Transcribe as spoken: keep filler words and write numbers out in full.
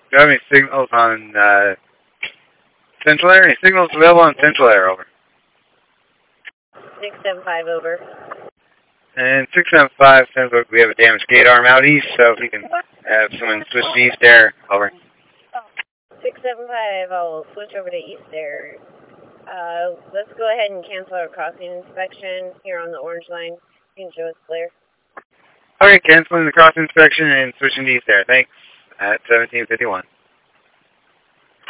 Do you have any signals on uh, Central Air? Any signals available on Central Air, over? six seven five, over. And six seven five, sounds like we have a damaged gate arm out east, so if you can have someone switch to East Air, over. six seven five, I'll switch over to East Air. Uh, let's go ahead and cancel our crossing inspection here on the orange line. You can show us clear. Alright, canceling the cross inspection and switching to East Air. Thanks. At seventeen fifty-one.